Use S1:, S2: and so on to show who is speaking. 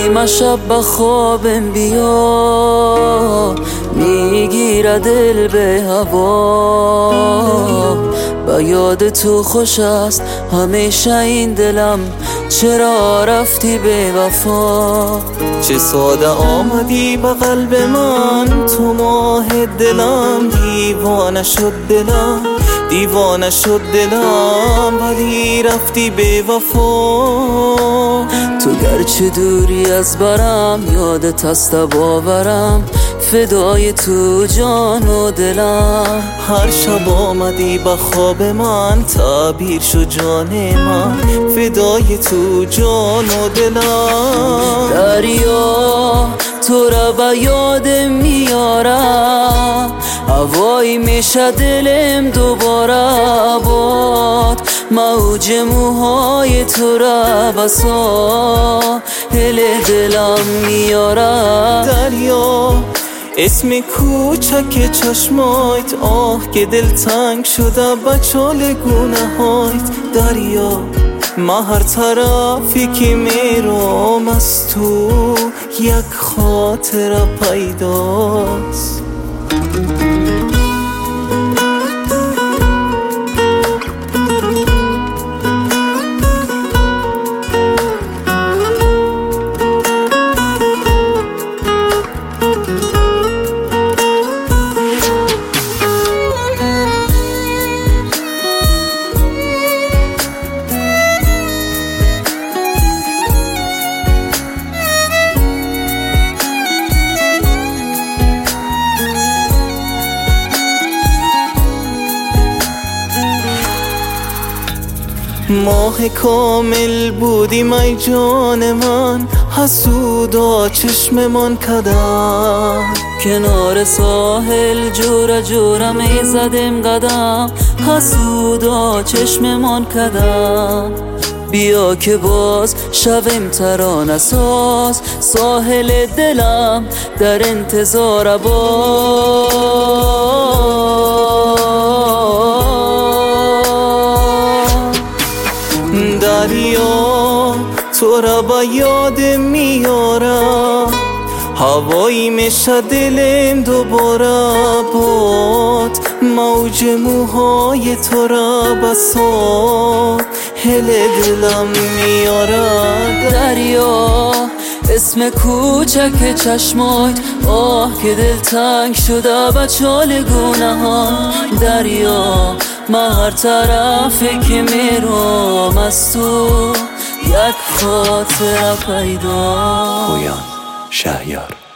S1: نیمه شب به خوابم بیا، میگیره دل به هوا. با یاد تو خوش است همیشه این دلم، چرا رفتی به وفا؟
S2: چه ساده آمدی به قلب من، تو ماه دلم. دیوانه شد دلم، دیوانه شد دلم، ولی رفتی به وفا.
S1: تو گرچه دوری از برم، یادت هست باورم، فدای تو جان و دلم.
S2: هر شب آمدی به خواب من، تعبیر شو جان من، فدای تو جان و دلم.
S1: دریا تو را به یادم میارم، هوایی میشه دلم دوباره باد. موج موهای تو را به ساحل دلم میارم.
S2: دریا اسم کوچک چشمایت، آه که دل تنگ شده به چالگونه هایت. دریا ما هر طرفی که میرم از تو یک خاطره پیداست. ماه کامل بودیم ای جان من، حسودا چشممان کدم.
S1: کنار ساحل جورا جورا می زدیم قدم، حسودا چشممان کدم. بیا که باز شویم ترانه ساز، ساحل دلم در انتظار
S2: دریا تو را به یاد میارم، هوایی میشه دلم دوباره باد. موج موهای تو را به ساحل دلم میارم.
S1: دریا اسم کوچک چشمایت، آه که دل تنگ شده به چالگونه ها. دریا من هر طرفی که میرم از تو یک خاطره پیدا.
S3: پویان شهریار.